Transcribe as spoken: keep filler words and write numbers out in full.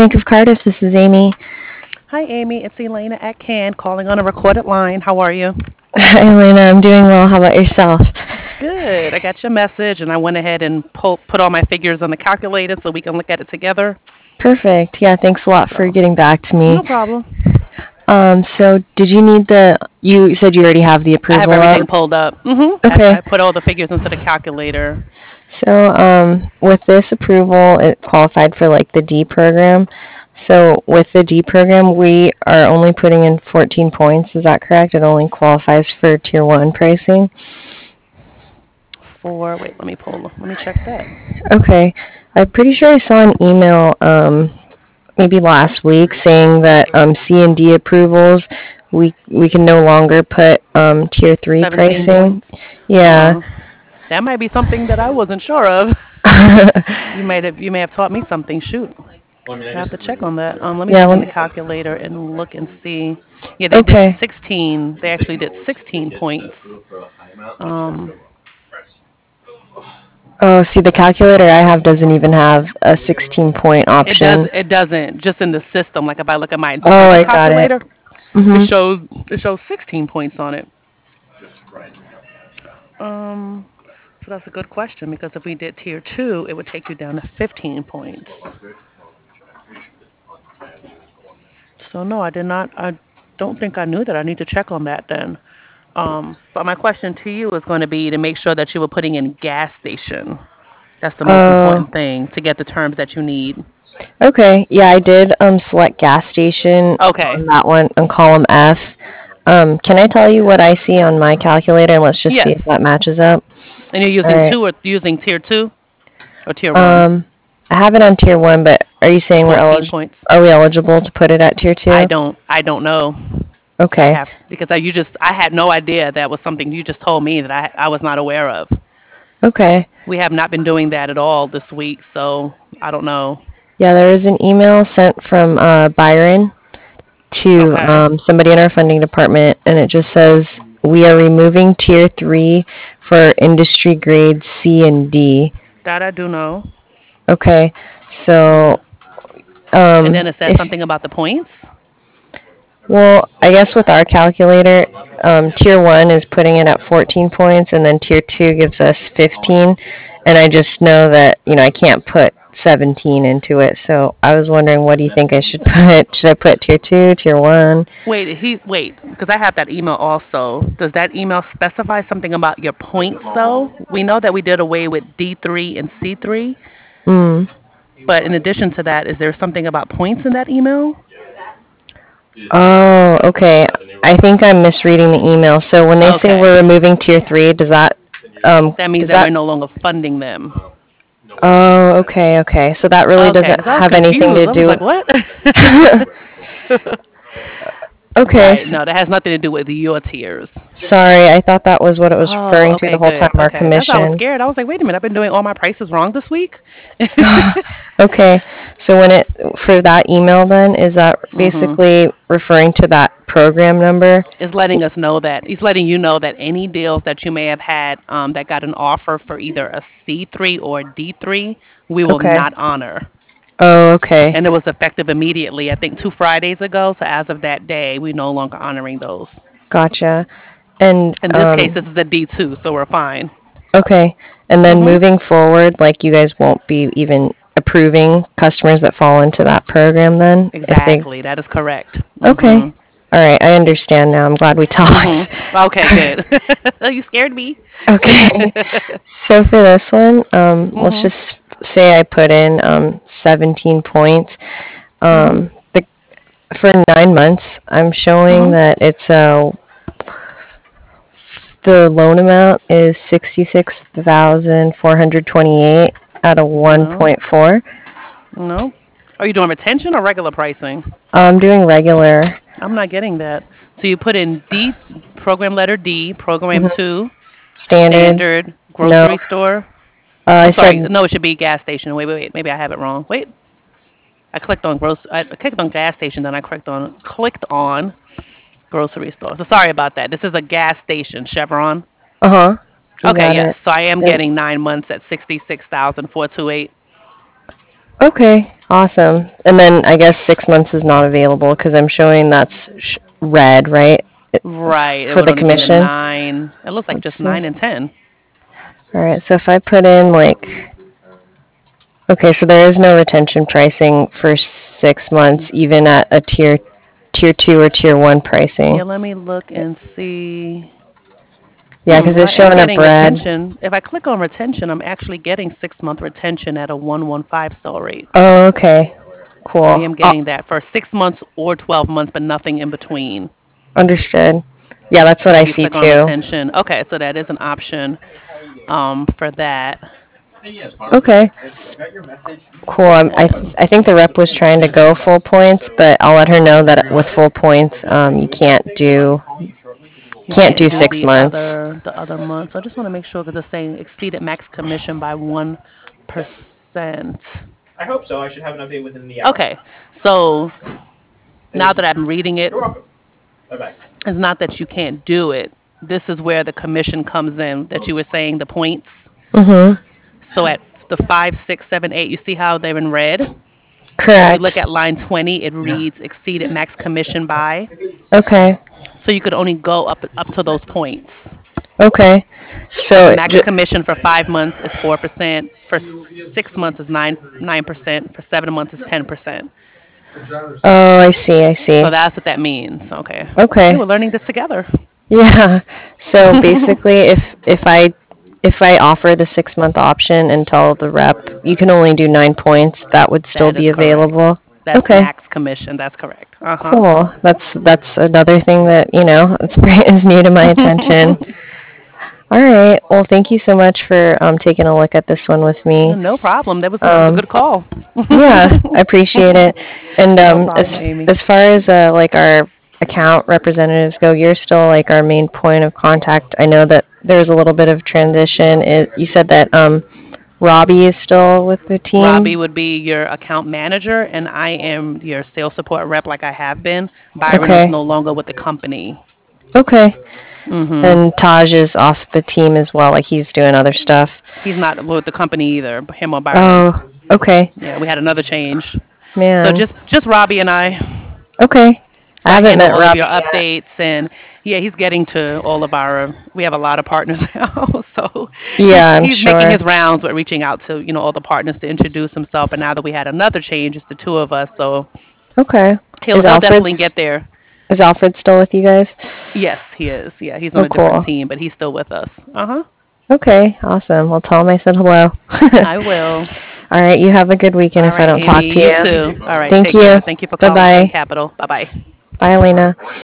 Bank of Cardiff. This is Amy. Hi, Amy. It's Elena at Can calling on a recorded line. How are you? Hi, Elena. I'm doing well. How about yourself? Good. I got your message and I went ahead and pull, put all my figures on the calculator so we can look at it together. Perfect. Yeah, thanks a lot for So, getting back to me. no problem. Um, so did you need the, you said you already have the I have approval up? everything pulled up. hmm I, Okay. I put all the figures into the calculator. So, um, with this approval, it qualified for like the D program. So with the D program, we are only putting in fourteen points. Is that correct? It only qualifies for tier one pricing. For, wait, let me pull, let me check that. Okay. I'm pretty sure I saw an email, um, maybe last week saying that um, C and D approvals, we we can no longer put um, tier three seventeen pricing. points. Yeah. Uh, that might be something that I wasn't sure of. You might have, you may have taught me something. Shoot. I have to check on that. Um, let me Yeah. get in the lem- calculator and look and see. Yeah, they did Okay. sixteen. They actually did sixteen points. Um, Oh, see, the calculator I have doesn't even have a sixteen point it does. option. It doesn't. Just in the system. Like if I look at my Oh, internal I got it. calculator, it Mhm. shows it shows sixteen points on it. Um, so that's a good question because if we did tier two, it would take you down to fifteen points. So no, I did not. I don't think I knew that. I need to check on that then. Um, but my question to you is going to be to make sure that you were putting in gas station. That's the most Oh, important thing to get the terms that you need. okay. Yeah, I did um select gas station Okay. on that one on column F. Um, can I tell you what I see on my calculator and let's just see if Yes. that matches up? And you're All using right. two or using tier two or tier one? Um, I have it on tier one, but are you The saying we're fourteen elig- points. are we eligible to put it at tier I two? don't. I don't know. I Okay. have because I you just I had no idea that was something you just told me that I I was not aware of. Okay. We have not been doing that at all this week, so I don't know. Yeah, there was an email sent from uh, Byron to Okay. um, somebody in our funding department, and it just says we are removing tier three for industry grades C and D. That I do know. Okay, so And um, then it says if something about the points. well, I guess with our calculator, um, tier one is putting it at fourteen points, and then tier two gives us fifteen. And I just know that you know I can't put seventeen into it, so I was wondering, what do you think I should put? Should I put tier two, tier one? Wait, he wait, because I have that email also. Does that email specify something about your points though? We know that we did away with D three and C three, Mm. but in addition to that, is there something about points in that email? Oh, okay. I think I'm misreading the email. So when they say Okay. we're removing tier three, does that um That means does that we're that no longer funding them. Oh, okay, okay. So that really Okay, doesn't because I was have anything to confused. I was do like, what? with Okay. Right. s- No, that has nothing to do with your tiers. Sorry, I thought that was what it was Oh, referring to the okay, whole time, good. our Okay. That's why I was commission. scared. I was like, wait a minute, I've been doing all my prices wrong this week. Okay. So when it for that email then, is that hmm basically referring to that program number? Is letting us know that he's letting you know that any deals that you may have had um, that got an offer for either a C three or a D three, we will Okay. not honor. Oh, okay. And it was effective immediately, I think two Fridays ago. So as of that day, we no longer honoring those. Gotcha. And In this case, um this is a D two, so we're fine. okay. And then hmm moving forward, like you guys won't be even approving customers that fall into that program then if they Exactly. That is correct. Okay. hmm All right, I understand now. I'm glad we hmm talked. Okay, good. You scared me. Okay. So for this one, um, let's hmm just say I put in um, seventeen points. hmm Um, the, for nine months, I'm showing hmm that it's uh, the loan amount is sixty-six thousand four hundred twenty-eight at a No, one point four. no. Are you doing retention or regular pricing? I'm doing regular. I'm not getting that. So you put in D, program letter D, program Mhm. two, Standard. standard, No. grocery store. Uh, I I'm sorry. said No, it should be gas station. Wait, wait, wait. Maybe I have it wrong. Wait. I clicked on gross. I clicked on gas station, then I clicked on clicked on grocery store. So sorry about that. This is a gas station, Chevron. uh huh. You Okay, got yes. it. So I am Yep. getting nine months at sixty six thousand four two eight. Okay. Awesome. And then I guess six months is not available because I'm showing that's sh- red, right? It- Right. It For would the only be the commission. nine. It looks like Let's just see. nine and ten. All right. So if I put in like, okay, so there is no retention pricing for six months, even at a tier, tier two or tier one Yeah, pricing. let me look and see. Yeah, Hmm, because well, it's I am showing up getting red. retention. If I click on retention, I'm actually getting six month retention at a one one five star rate. Oh, okay. I Cool. am Oh, getting that for six months or twelve months, but nothing in between. understood. Yeah, that's what So I if you see click on too. retention, okay, so that is an option um, for that. Okay. Cool. I'm, I th- I think the rep was trying to go full points, but I'll let her know that with full points, um, you can't do You can't can't do do six the months. other the other month. So I just want to make sure because it's saying exceeded max commission by one percent. I hope so. I should have an update within the hour. Okay, so now that I'm reading it, You're welcome. Bye bye. it's not that you can't do it. This is where the commission comes in that you were saying the points. Mm-hmm. So at the five, six, seven, eight, you see how they're in red? If we look Correct. at line twenty, it reads exceeded max commission by. Okay. So you could only go up up to those points. Okay. Like the So, max ju- commission for five months is four percent. For six months is nine nine percent. For seven months is ten percent. oh, I see. I So see. that's what that means. Okay. Hey, Okay. we're learning this together. Yeah. So basically, if if I if I offer the six month option and tell the rep you can only do nine points, that would still That be is correct. available. That's Okay. max commission. That's correct. Uh huh. Cool. That's that's another thing that you know it's is new to my attention. All right. Well, thank you so much for um, taking a look at this one with me. No problem. That was that was a Um, good call. yeah, I appreciate it. And No um, problem, as Amy. as far as uh, like our account representatives go, you're still like our main point of contact. I know that there's a little bit of transition. It, you said that um, Robbie is still with the Robbie team. would be your account manager, and I am your sales support rep, like I have been. Byron is Okay. no longer with the company. Okay. Hmm. And Taj is off the team as well. Like he's doing other stuff. He's not with the company either. Him or Byron. Oh, okay. Yeah, we had another change. So Man. just just Robbie and I. Okay. So I I haven't handle met all of Robbie your yet. updates, and yeah, he's getting to all of our. We have a lot of partners now, so Yeah, he's I'm he's making sure. his rounds with reaching out to you know all the partners to introduce himself. And now that we had another change, it's the two of us, so Okay. he'll Is he'll Alfred definitely get there. is Alfred still with you guys? Yes, he is. Yeah, he's on Oh, a different cool. team, but he's still with us. Uh huh. Okay, awesome. Well, tell him I said hello. I will. All right, you have a good weekend All if I right, don't talk Amy. to You you. too. All right. Thank Take you. care. Thank you for Bye calling Sun bye. Capital. Bye bye. Bye, Elena.